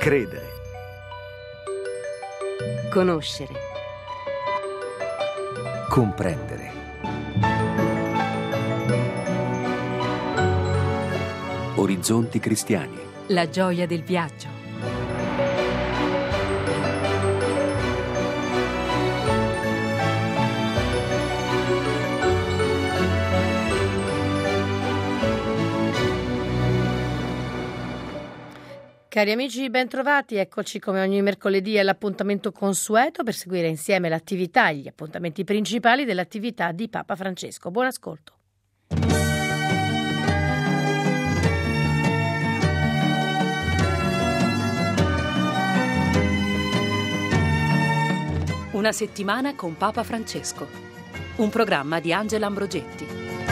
Credere. Conoscere. Comprendere. Orizzonti cristiani. La gioia del viaggio. Cari amici, bentrovati, eccoci come ogni mercoledì all'appuntamento consueto per seguire insieme l'attività e gli appuntamenti principali dell'attività di Papa Francesco. Buon ascolto. Una settimana con Papa Francesco. Un programma di Angela Ambrogetti.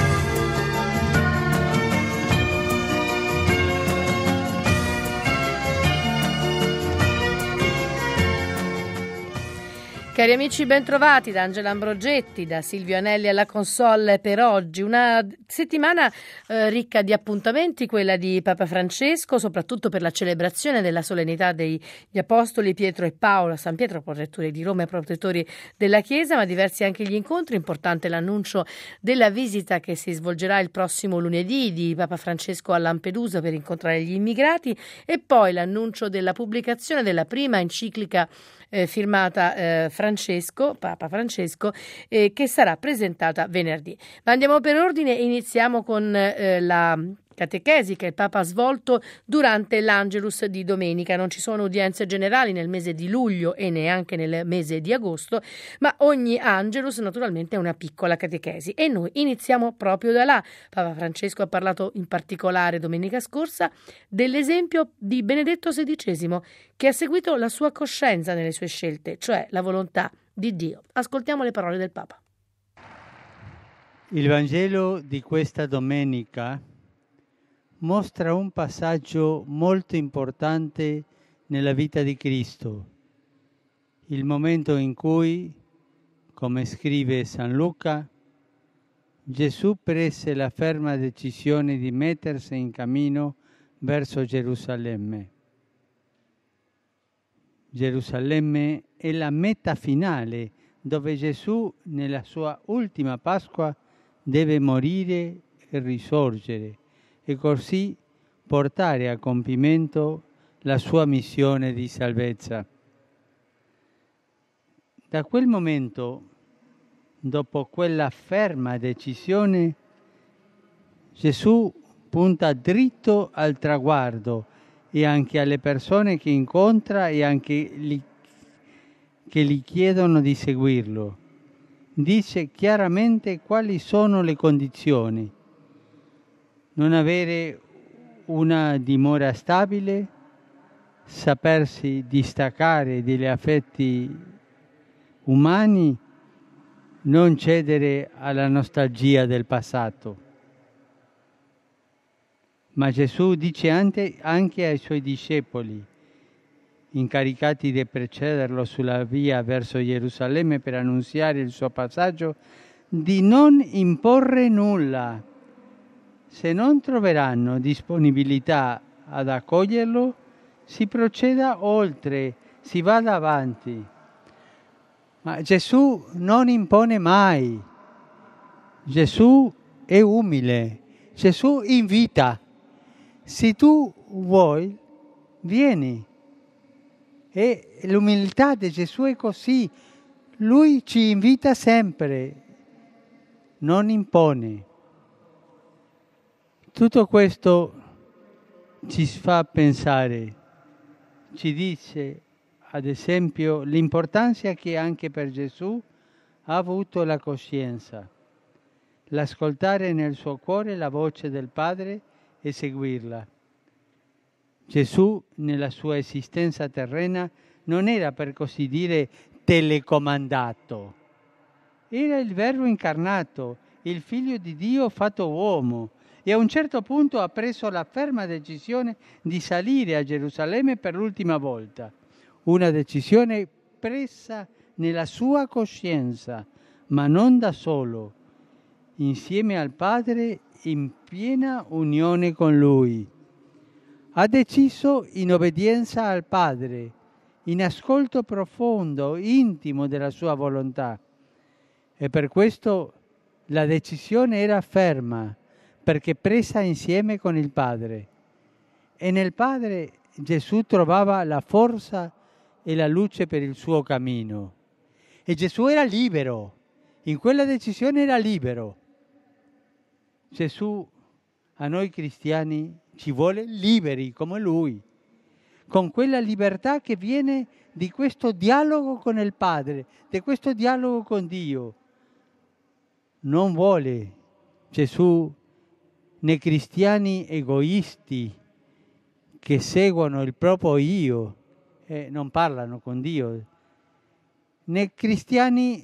Cari amici, bentrovati da Angela Ambrogetti, da Silvio Anelli alla console per oggi. Una settimana ricca di appuntamenti, quella di Papa Francesco, soprattutto per la celebrazione della solennità degli Apostoli Pietro e Paolo, San Pietro, protettore di Roma e protettori della Chiesa, ma diversi anche gli incontri. Importante l'annuncio della visita che si svolgerà il prossimo lunedì di Papa Francesco a Lampedusa per incontrare gli immigrati e poi l'annuncio della pubblicazione della prima enciclica firmata Papa Francesco, che sarà presentata venerdì. Ma andiamo per ordine e iniziamo con la catechesi che il Papa ha svolto durante l'Angelus di domenica. Non ci sono udienze generali nel mese di luglio e neanche nel mese di agosto, ma ogni Angelus naturalmente è una piccola catechesi e noi iniziamo proprio da là. Papa Francesco ha parlato in particolare domenica scorsa dell'esempio di Benedetto XVI, che ha seguito la sua coscienza nelle sue scelte, cioè la volontà di Dio. Ascoltiamo le parole del Papa. Il Vangelo di questa domenica mostra un passaggio molto importante nella vita di Cristo, il momento in cui, come scrive San Luca, Gesù prese la ferma decisione di mettersi in cammino verso Gerusalemme. Gerusalemme è la meta finale dove Gesù, nella sua ultima Pasqua, deve morire e risorgere e così portare a compimento la sua missione di salvezza. Da quel momento, dopo quella ferma decisione, Gesù punta dritto al traguardo e anche alle persone che incontra e anche che gli chiedono di seguirlo. Dice chiaramente quali sono le condizioni: non avere una dimora stabile, sapersi distaccare dagli affetti umani, non cedere alla nostalgia del passato. Ma Gesù dice anche ai suoi discepoli, incaricati di precederlo sulla via verso Gerusalemme per annunziare il suo passaggio, di non imporre nulla. Se non troveranno disponibilità ad accoglierlo, si proceda oltre, si vada avanti. Ma Gesù non impone mai. Gesù è umile. Gesù invita. Se tu vuoi, vieni. E l'umiltà di Gesù è così. Lui ci invita sempre, non impone. Tutto questo ci fa pensare, ci dice ad esempio l'importanza che anche per Gesù ha avuto la coscienza, l'ascoltare nel suo cuore la voce del Padre e seguirla. Gesù nella sua esistenza terrena non era, per così dire, telecomandato, era il Verbo incarnato, il Figlio di Dio fatto uomo. E a un certo punto ha preso la ferma decisione di salire a Gerusalemme per l'ultima volta. Una decisione presa nella sua coscienza, ma non da solo, insieme al Padre in piena unione con Lui. Ha deciso in obbedienza al Padre, in ascolto profondo, intimo della sua volontà. E per questo la decisione era ferma, perché presa insieme con il Padre. E nel Padre Gesù trovava la forza e la luce per il suo cammino. E Gesù era libero, in quella decisione era libero. Gesù a noi cristiani ci vuole liberi come Lui, con quella libertà che viene di questo dialogo con il Padre, di questo dialogo con Dio. Non vuole Gesù né cristiani egoisti che seguono il proprio io e non parlano con Dio, né cristiani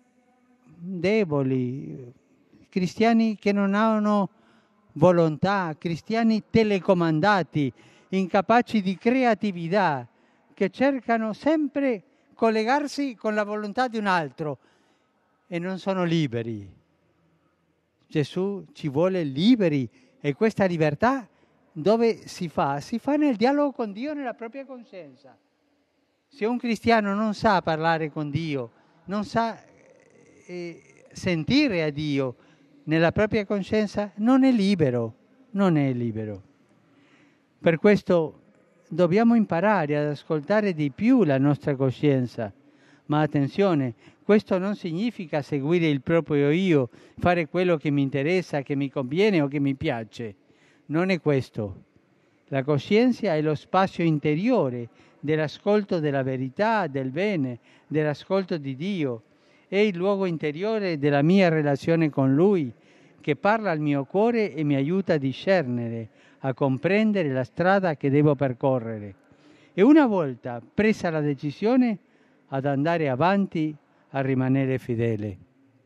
deboli, cristiani che non hanno volontà, cristiani telecomandati, incapaci di creatività, che cercano sempre collegarsi con la volontà di un altro e non sono liberi. Gesù ci vuole liberi e questa libertà dove si fa? Si fa nel dialogo con Dio, nella propria coscienza. Se un cristiano non sa parlare con Dio, non sa sentire a Dio nella propria coscienza, non è libero, non è libero. Per questo dobbiamo imparare ad ascoltare di più la nostra coscienza. Ma attenzione, questo non significa seguire il proprio io, fare quello che mi interessa, che mi conviene o che mi piace. Non è questo. La coscienza è lo spazio interiore dell'ascolto della verità, del bene, dell'ascolto di Dio. È il luogo interiore della mia relazione con Lui, che parla al mio cuore e mi aiuta a discernere, a comprendere la strada che devo percorrere. E una volta presa la decisione, ad andare avanti, a rimanere fedele.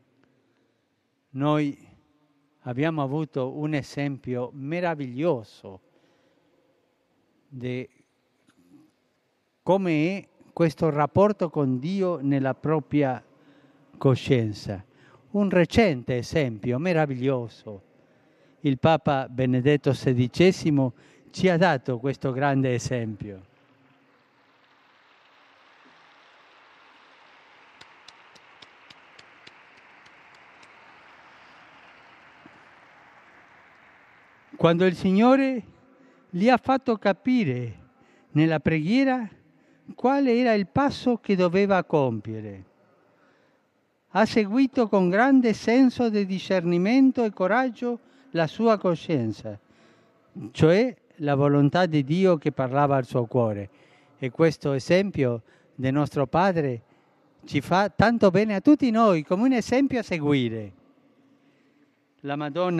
Noi abbiamo avuto un esempio meraviglioso di come è questo rapporto con Dio nella propria coscienza. Un recente esempio meraviglioso. Il Papa Benedetto XVI ci ha dato questo grande esempio. Quando il Signore gli ha fatto capire nella preghiera quale era il passo che doveva compiere, ha seguito con grande senso di discernimento e coraggio la sua coscienza, cioè la volontà di Dio che parlava al suo cuore. E questo esempio del nostro Padre ci fa tanto bene a tutti noi, come un esempio a seguire. La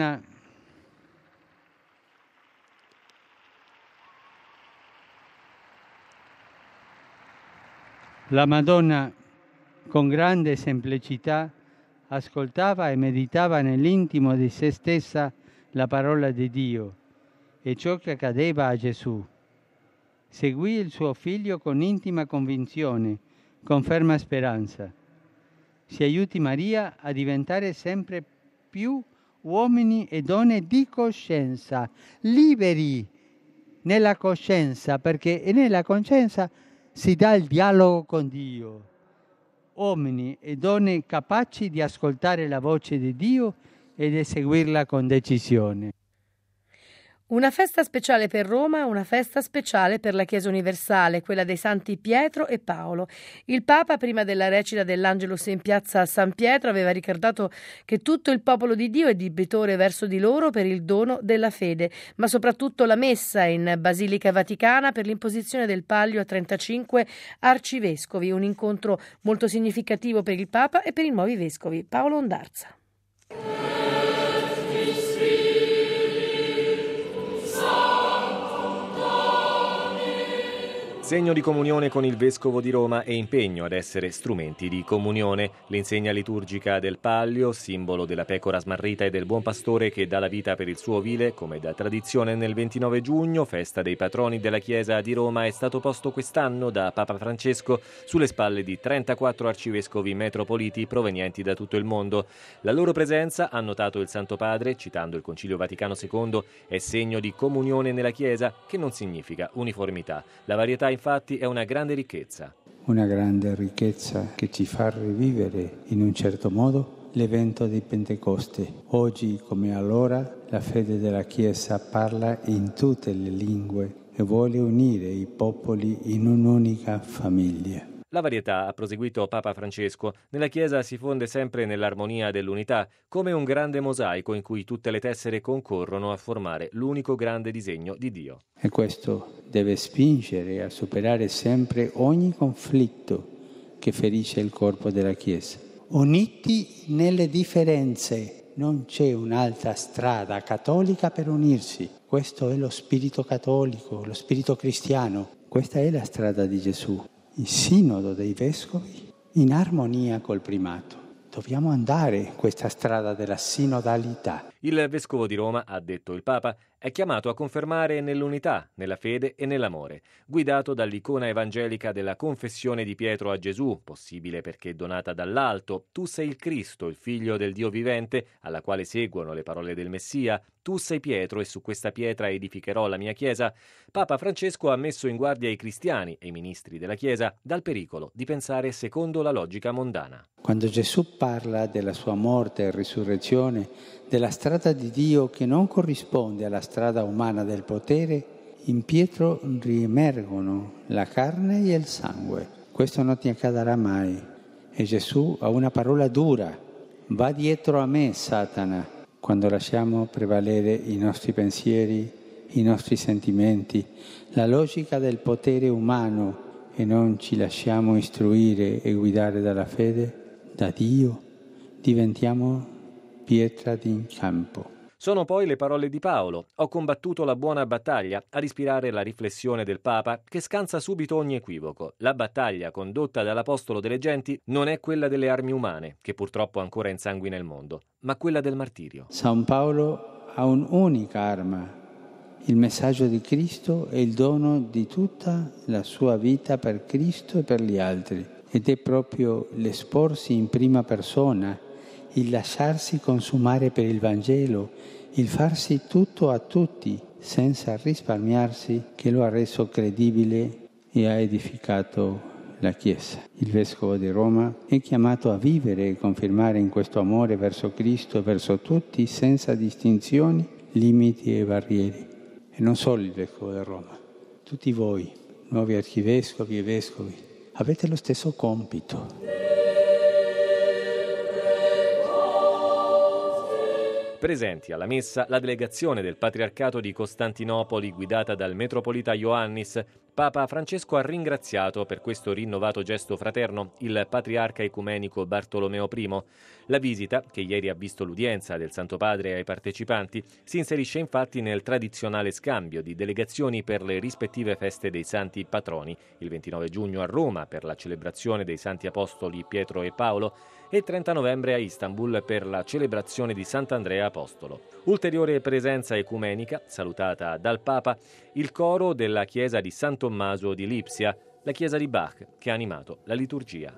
Madonna, con grande semplicità, ascoltava e meditava nell'intimo di se stessa la parola di Dio e ciò che accadeva a Gesù. Seguì il suo figlio con intima convinzione, con ferma speranza. Si aiuti Maria a diventare sempre più uomini e donne di coscienza, liberi nella coscienza, perché nella coscienza si dà il dialogo con Dio. Uomini e donne capaci di ascoltare la voce di Dio e di seguirla con decisione. Una festa speciale per Roma, una festa speciale per la Chiesa universale, quella dei santi Pietro e Paolo. Il Papa, prima della recita dell'Angelus in piazza San Pietro, aveva ricordato che tutto il popolo di Dio è debitore verso di loro per il dono della fede, ma soprattutto la messa in Basilica Vaticana per l'imposizione del palio a 35 arcivescovi, un incontro molto significativo per il Papa e per i nuovi vescovi. Paolo Ondarza. Segno di comunione con il Vescovo di Roma e impegno ad essere strumenti di comunione. L'insegna liturgica del Pallio, simbolo della pecora smarrita e del buon pastore che dà la vita per il suo ovile, come da tradizione nel 29 giugno, festa dei patroni della Chiesa di Roma, è stato posto quest'anno da Papa Francesco sulle spalle di 34 arcivescovi metropoliti provenienti da tutto il mondo. La loro presenza, ha notato il Santo Padre, citando il Concilio Vaticano II, è segno di comunione nella Chiesa, che non significa uniformità. La varietà infatti è una grande ricchezza. Una grande ricchezza che ci fa rivivere in un certo modo l'evento di Pentecoste. Oggi come allora la fede della Chiesa parla in tutte le lingue e vuole unire i popoli in un'unica famiglia. La varietà, ha proseguito Papa Francesco, nella Chiesa si fonde sempre nell'armonia dell'unità, come un grande mosaico in cui tutte le tessere concorrono a formare l'unico grande disegno di Dio. E questo deve spingere a superare sempre ogni conflitto che ferisce il corpo della Chiesa. Uniti nelle differenze, non c'è un'altra strada cattolica per unirsi. Questo è lo spirito cattolico, lo spirito cristiano. Questa è la strada di Gesù. Il sinodo dei vescovi in armonia col primato. Dobbiamo andare questa strada della sinodalità. Il Vescovo di Roma, ha detto il Papa, è chiamato a confermare nell'unità, nella fede e nell'amore, guidato dall'icona evangelica della confessione di Pietro a Gesù, possibile perché donata dall'alto: tu sei il Cristo, il Figlio del Dio vivente, alla quale seguono le parole del Messia: tu sei Pietro e su questa pietra edificherò la mia Chiesa. Papa Francesco ha messo in guardia i cristiani e i ministri della Chiesa dal pericolo di pensare secondo la logica mondana. Quando Gesù parla della sua morte e risurrezione, della strada di Dio che non corrisponde alla strada umana del potere, in Pietro riemergono la carne e il sangue. Questo non ti accadrà mai. E Gesù ha una parola dura: va dietro a me, Satana, quando lasciamo prevalere i nostri pensieri, i nostri sentimenti, la logica del potere umano e non ci lasciamo istruire e guidare dalla fede, da Dio, diventiamo pietra d'incampo. Sono poi le parole di Paolo: ho combattuto la buona battaglia, a ispirare la riflessione del Papa, che scansa subito ogni equivoco. La battaglia condotta dall'Apostolo delle Genti non è quella delle armi umane, che purtroppo ancora insanguina il mondo, ma quella del martirio. San Paolo ha un'unica arma: il messaggio di Cristo e il dono di tutta la sua vita per Cristo e per gli altri. Ed è proprio l'esporsi in prima persona, il lasciarsi consumare per il Vangelo, il farsi tutto a tutti senza risparmiarsi, che lo ha reso credibile e ha edificato la Chiesa. Il Vescovo di Roma è chiamato a vivere e confermare in questo amore verso Cristo e verso tutti, senza distinzioni, limiti e barriere. E non solo il Vescovo di Roma, tutti voi, nuovi archivescovi e vescovi, avete lo stesso compito. Presenti alla messa la delegazione del Patriarcato di Costantinopoli guidata dal metropolita Ioannis. Papa Francesco ha ringraziato per questo rinnovato gesto fraterno il patriarca ecumenico Bartolomeo I. La visita, che ieri ha visto l'udienza del Santo Padre ai partecipanti, si inserisce infatti nel tradizionale scambio di delegazioni per le rispettive feste dei santi patroni, il 29 giugno a Roma per la celebrazione dei santi apostoli Pietro e Paolo e il 30 novembre a Istanbul per la celebrazione di Sant'Andrea Apostolo. Ulteriore presenza ecumenica, salutata dal Papa, il coro della chiesa di San Tommaso di Lipsia, la chiesa di Bach, che ha animato la liturgia.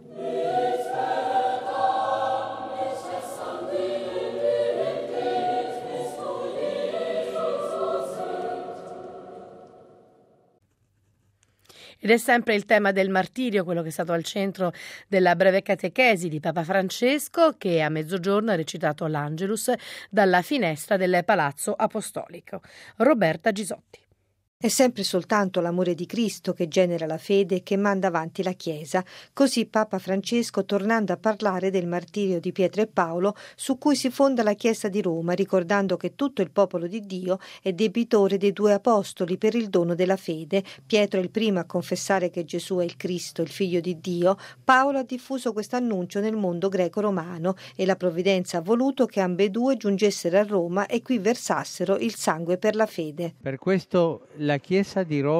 Ed è sempre il tema del martirio, quello che è stato al centro della breve catechesi di Papa Francesco, che a mezzogiorno ha recitato l'Angelus dalla finestra del Palazzo Apostolico. Roberta Gisotti. È sempre soltanto l'amore di Cristo che genera la fede che manda avanti la Chiesa. Così Papa Francesco, tornando a parlare del martirio di Pietro e Paolo, su cui si fonda la Chiesa di Roma, ricordando che tutto il popolo di Dio è debitore dei due apostoli per il dono della fede. Pietro è il primo a confessare che Gesù è il Cristo, il Figlio di Dio. Paolo ha diffuso questo annuncio nel mondo greco-romano e la provvidenza ha voluto che ambedue giungessero a Roma e qui versassero il sangue per la fede. Per questo la Chiesa di Roma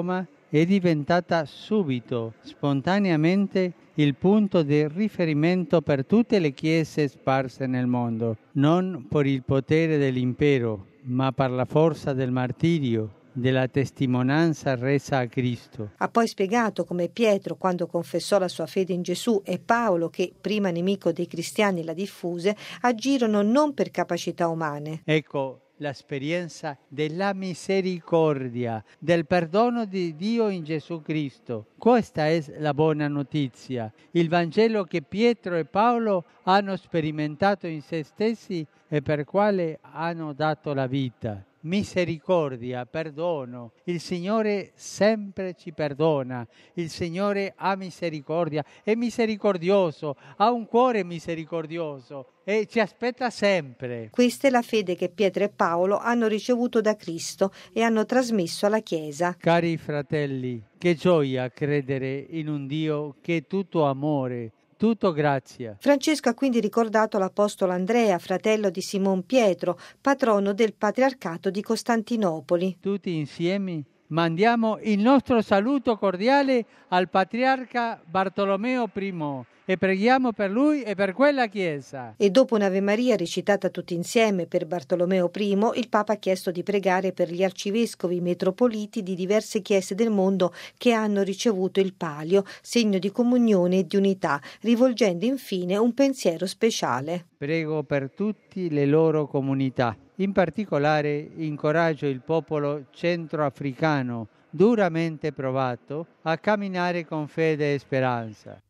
è diventata subito, spontaneamente, il punto di riferimento per tutte le chiese sparse nel mondo, non per il potere dell'impero, ma per la forza del martirio, della testimonianza resa a Cristo. Ha poi spiegato come Pietro, quando confessò la sua fede in Gesù, e Paolo, che prima nemico dei cristiani la diffuse, agirono non per capacità umane. Ecco l'esperienza della misericordia, del perdono di Dio in Gesù Cristo. Questa è la buona notizia, il Vangelo che Pietro e Paolo hanno sperimentato in se stessi e per quale hanno dato la vita. Misericordia, perdono. Il Signore sempre ci perdona. Il Signore ha misericordia, è misericordioso, ha un cuore misericordioso e ci aspetta sempre. Questa è la fede che Pietro e Paolo hanno ricevuto da Cristo e hanno trasmesso alla Chiesa. Cari fratelli, che gioia credere in un Dio che è tutto amore, tutto grazia. Francesco ha quindi ricordato l'apostolo Andrea, fratello di Simon Pietro, patrono del Patriarcato di Costantinopoli. Tutti insieme mandiamo il nostro saluto cordiale al Patriarca Bartolomeo I e preghiamo per lui e per quella Chiesa. E dopo un'Ave Maria recitata tutti insieme per Bartolomeo I, il Papa ha chiesto di pregare per gli arcivescovi metropoliti di diverse chiese del mondo che hanno ricevuto il palio, segno di comunione e di unità, rivolgendo infine un pensiero speciale. Prego per tutte le loro comunità. In particolare incoraggio il popolo centroafricano, duramente provato, a camminare con fede e speranza.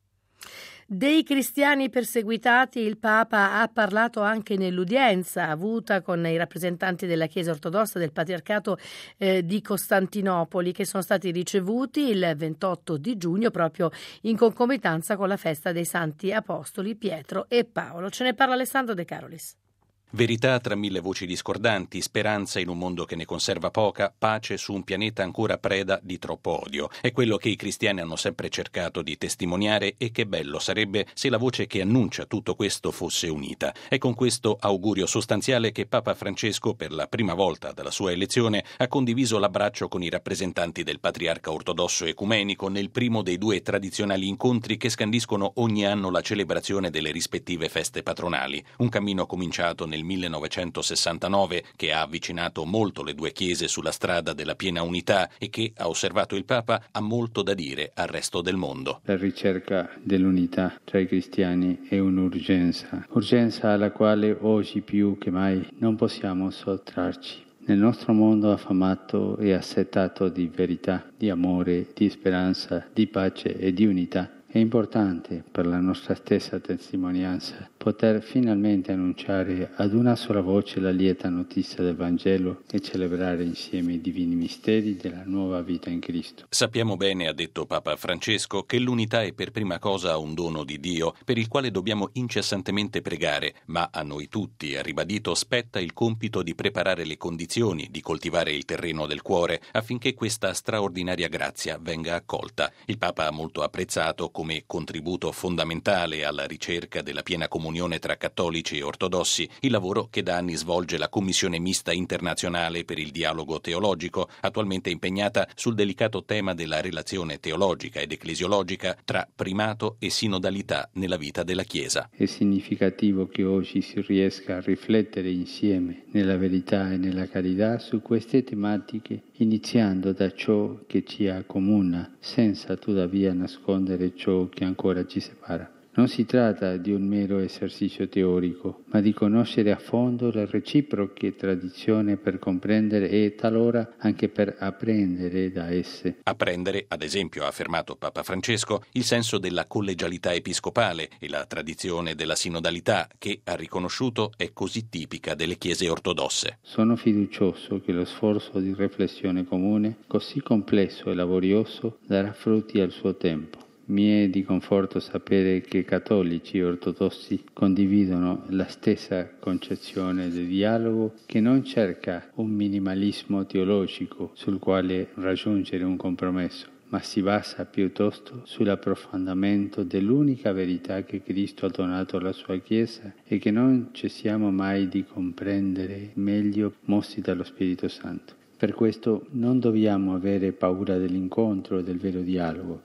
Dei cristiani perseguitati il Papa ha parlato anche nell'udienza avuta con i rappresentanti della Chiesa ortodossa del Patriarcato di Costantinopoli, che sono stati ricevuti il 28 di giugno proprio in concomitanza con la festa dei Santi Apostoli Pietro e Paolo. Ce ne parla Alessandro De Carolis. Verità tra mille voci discordanti, speranza in un mondo che ne conserva poca, pace su un pianeta ancora preda di troppo odio. È quello che i cristiani hanno sempre cercato di testimoniare e che bello sarebbe se la voce che annuncia tutto questo fosse unita. È con questo augurio sostanziale che Papa Francesco, per la prima volta dalla sua elezione, ha condiviso l'abbraccio con i rappresentanti del Patriarca ortodosso ecumenico nel primo dei due tradizionali incontri che scandiscono ogni anno la celebrazione delle rispettive feste patronali. Un cammino cominciato nel 1969 che ha avvicinato molto le due chiese sulla strada della piena unità e che, ha osservato il Papa, ha molto da dire al resto del mondo. La ricerca dell'unità tra i cristiani è un'urgenza, urgenza alla quale oggi più che mai non possiamo sottrarci. Nel nostro mondo affamato e assetato di verità, di amore, di speranza, di pace e di unità, è importante per la nostra stessa testimonianza poter finalmente annunciare ad una sola voce la lieta notizia del Vangelo e celebrare insieme i divini misteri della nuova vita in Cristo. Sappiamo bene, ha detto Papa Francesco, che l'unità è per prima cosa un dono di Dio per il quale dobbiamo incessantemente pregare, ma a noi tutti, ha ribadito, spetta il compito di preparare le condizioni, di coltivare il terreno del cuore affinché questa straordinaria grazia venga accolta. Il Papa ha molto apprezzato come contributo fondamentale alla ricerca della piena comunione tra cattolici e ortodossi il lavoro che da anni svolge la Commissione Mista Internazionale per il Dialogo Teologico, attualmente impegnata sul delicato tema della relazione teologica ed ecclesiologica tra primato e sinodalità nella vita della Chiesa. È significativo che oggi si riesca a riflettere insieme nella verità e nella carità su queste tematiche, iniziando da ciò che ci accomuna, senza tuttavia nascondere ciò che ancora ci separa. Non si tratta di un mero esercizio teorico, ma di conoscere a fondo le reciproche tradizioni per comprendere e talora anche per apprendere da esse. Apprendere, ad esempio, ha affermato Papa Francesco, il senso della collegialità episcopale e la tradizione della sinodalità che, ha riconosciuto, è così tipica delle chiese ortodosse. Sono fiducioso che lo sforzo di riflessione comune, così complesso e laborioso, darà frutti al suo tempo. Mi è di conforto sapere che cattolici e ortodossi condividono la stessa concezione del dialogo, che non cerca un minimalismo teologico sul quale raggiungere un compromesso, ma si basa piuttosto sull'approfondimento dell'unica verità che Cristo ha donato alla sua Chiesa e che non cessiamo mai di comprendere meglio, mossi dallo Spirito Santo. Per questo non dobbiamo avere paura dell'incontro e del vero dialogo.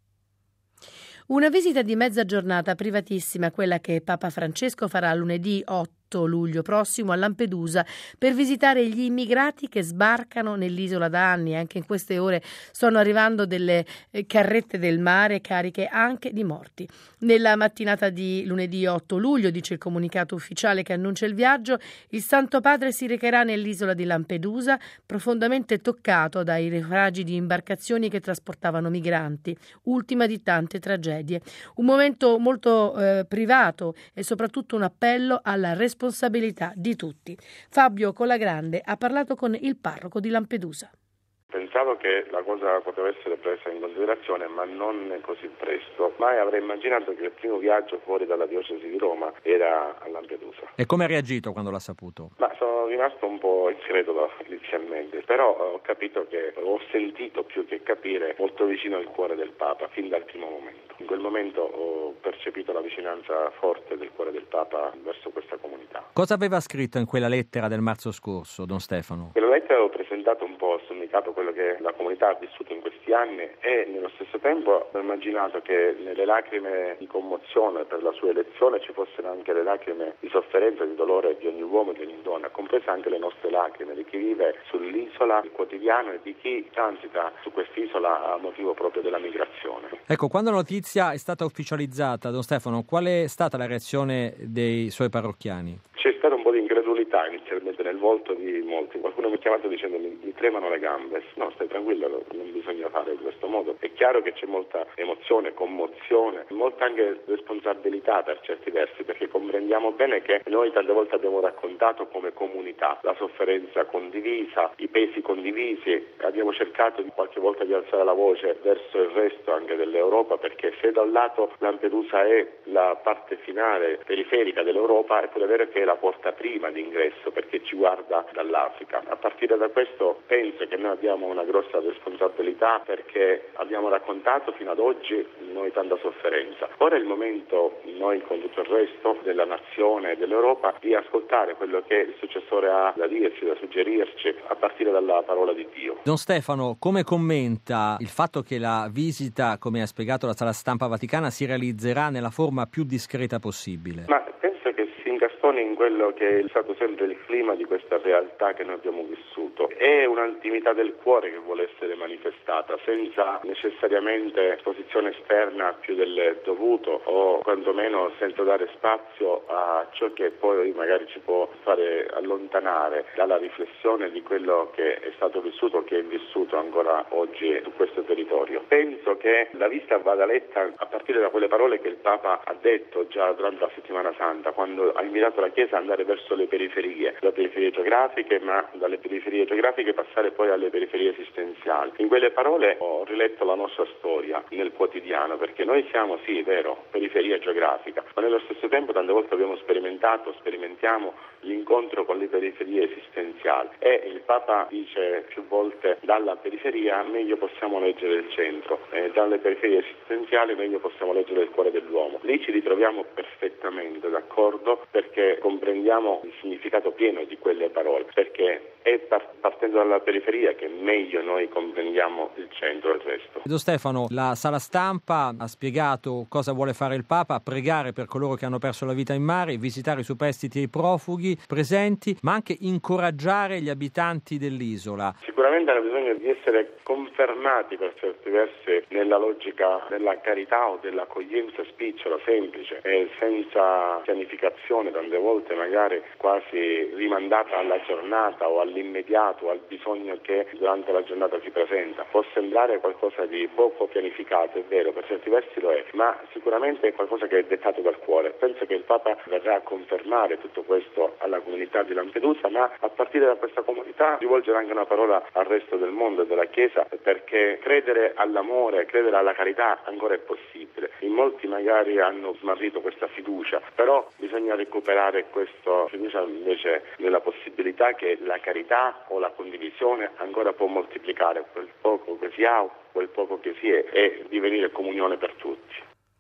Una visita di mezza giornata privatissima, quella che Papa Francesco farà lunedì 8 luglio prossimo a Lampedusa per visitare gli immigrati che sbarcano nell'isola da anni. Anche in queste ore stanno arrivando delle carrette del mare cariche anche di morti. Nella mattinata di lunedì 8 luglio, dice il comunicato ufficiale che annuncia il viaggio, il Santo Padre si recherà nell'isola di Lampedusa, profondamente toccato dai naufragi di imbarcazioni che trasportavano migranti, ultima di tante tragedie. Un momento molto privato e soprattutto un appello alla responsabilità di tutti. Fabio Colagrande ha parlato con il parroco di Lampedusa. Pensavo che la cosa poteva essere presa in considerazione, ma non così presto. Mai avrei immaginato che il primo viaggio fuori dalla diocesi di Roma era a Lampedusa. E come ha reagito quando l'ha saputo? Ma sono rimasto un po' incredulo inizialmente, però ho capito che ho sentito più che capire molto vicino il cuore del Papa fin dal primo momento. In quel momento ho percepito la vicinanza forte del cuore del Papa verso questa comunità. Cosa aveva scritto in quella lettera del marzo scorso, Don Stefano? Quella lettera ho presentato un po' sul mio capo quello che la comunità ha vissuto in questi anni e nello stesso tempo ho immaginato che nelle lacrime di commozione per la sua elezione ci fossero anche le lacrime di sofferenza e di dolore di ogni uomo e di ogni donna, comprese anche le nostre lacrime di chi vive sull'isola, il quotidiano, e di chi transita su quest'isola a motivo proprio della migrazione. Ecco, quando la notizia è stata ufficializzata, Don Stefano, qual è stata la reazione dei suoi parrocchiani? C'è stata un po' di incredulità inizialmente nel volto di molti. Qualcuno mi ha chiamato dicendo mi tremano le gambe. No, stai tranquillo, non bisogna fare in questo modo. È chiaro che c'è molta emozione, commozione, molta anche responsabilità per certi versi, perché comprendiamo bene che noi tante volte abbiamo raccontato come comunità la sofferenza condivisa, i pesi condivisi. Abbiamo cercato qualche volta di alzare la voce verso il resto anche dell'Europa, perché se da un lato Lampedusa è la parte finale periferica dell'Europa, è pure vero che è la porta prima d'ingresso, perché ci guarda dall'Africa. A partire da questo penso che noi abbiamo una grossa responsabilità, perché abbiamo raccontato fino ad oggi noi tanta sofferenza. Ora è il momento, noi con tutto il resto della nazione e dell'Europa, di ascoltare quello che il successore ha da dirci, da suggerirci, a partire dalla parola di Dio. Don Stefano, come commenta il fatto che la visita, come ha spiegato la Sala Stampa Vaticana, si realizzerà nella forma più discreta possibile? Ma penso che si incastoni in quello che è stato sempre il clima di questa realtà che noi abbiamo vissuto. È un'intimità del cuore che vuole essere manifestata, senza necessariamente esposizione esterna più del dovuto, o quantomeno senza dare spazio a ciò che poi magari ci può fare allontanare dalla riflessione di quello che è stato vissuto, che è vissuto ancora oggi su questo territorio. Penso che la visita vada letta a partire da quelle parole che il Papa ha detto già durante la Settimana Santa, quando ha invitato la Chiesa ad andare verso le periferie geografiche, ma dalle periferie geografiche passare poi alle periferie esistenziali. In quelle parole ho riletto la nostra storia nel quotidiano, perché noi siamo, sì, è vero, periferia geografica, ma nello stesso tempo tante volte abbiamo sperimentiamo l'incontro con le periferie esistenziali, e il Papa dice più volte: dalla periferia meglio possiamo leggere il centro, dalle periferie esistenziali meglio possiamo leggere il cuore dell'uomo. Lì ci ritroviamo perfettamente d'accordo, perché comprendiamo il significato pieno di quelle parole, perché è partendo dalla periferia che meglio noi comprendiamo il centro e il resto. Don Stefano, la Sala Stampa ha spiegato cosa vuole fare il Papa: pregare per coloro che hanno perso la vita in mare, visitare i superstiti e i profughi presenti, ma anche incoraggiare gli abitanti dell'isola. Sicuramente hanno bisogno di essere confermati per certi versi nella logica della carità o dell'accoglienza spicciola, semplice e senza pianificazione, tante volte magari quasi rimandata alla giornata o all'immediato o al bisogno che durante la giornata si presenta. Può sembrare qualcosa di poco pianificato, è vero, per certi versi lo è, ma sicuramente è qualcosa che è dettato dal cuore. Penso che il Papa verrà a confermare tutto questo alla comunità di Lampedusa, ma a partire da questa comunità rivolgere anche una parola al resto del mondo e della Chiesa, perché credere all'amore, credere alla carità ancora è possibile. In molti magari hanno smarrito questa fiducia, però bisogna recuperare questa fiducia invece nella possibilità che la carità o la condivisione ancora può moltiplicare quel poco che si ha, quel poco che si è, e divenire comunione per tutti.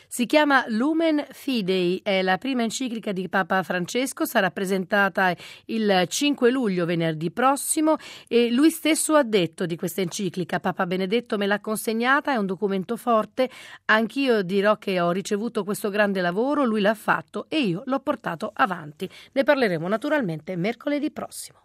Si chiama Lumen Fidei, è la prima enciclica di Papa Francesco, sarà presentata il 5 luglio, venerdì prossimo, e lui stesso ha detto di questa enciclica: Papa Benedetto me l'ha consegnata, è un documento forte, anch'io dirò che ho ricevuto questo grande lavoro, lui l'ha fatto e io l'ho portato avanti. Ne parleremo naturalmente mercoledì prossimo.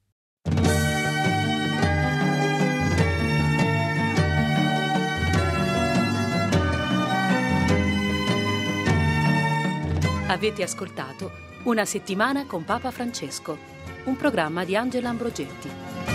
Avete ascoltato Una settimana con Papa Francesco, un programma di Angela Ambrogetti.